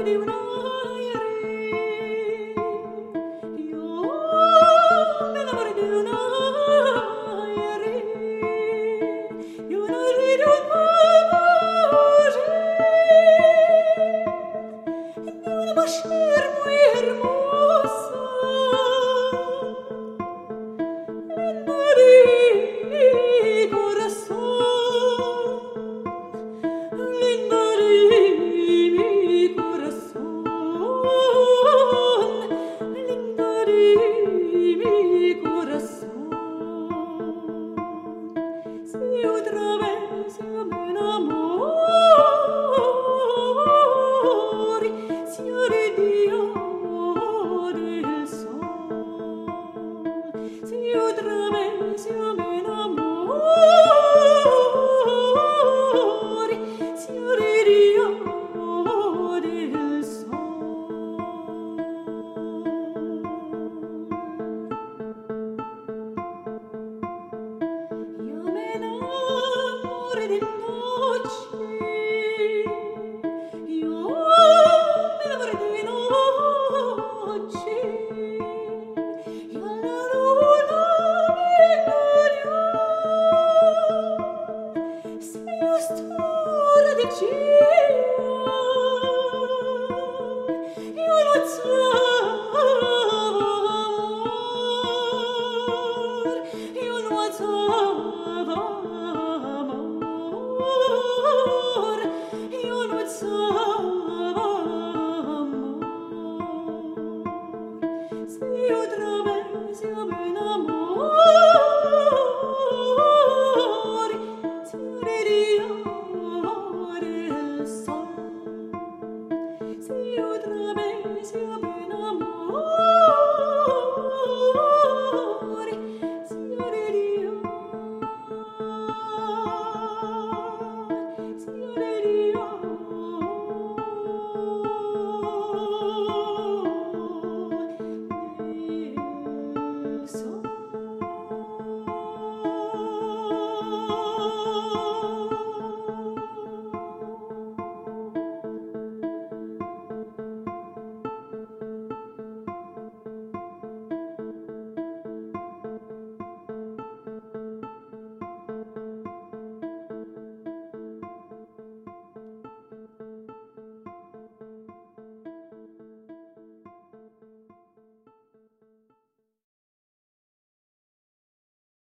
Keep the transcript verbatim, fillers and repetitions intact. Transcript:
di un aere, io mi innamoro di un aere, io un aere di un bouge, di una boucher muy hermosa, linda di corazón, linda di mi corazón, linda di mi corazón. Si otra vez yo me enamori, signore Dio del sol, si otra vez yo me enamori, signore Dio del sol. Io me enamoro di noche, io me enamoro di noche, io alla luna mi innamorio, sei io storia di cielo, io lo amor, io lo amor.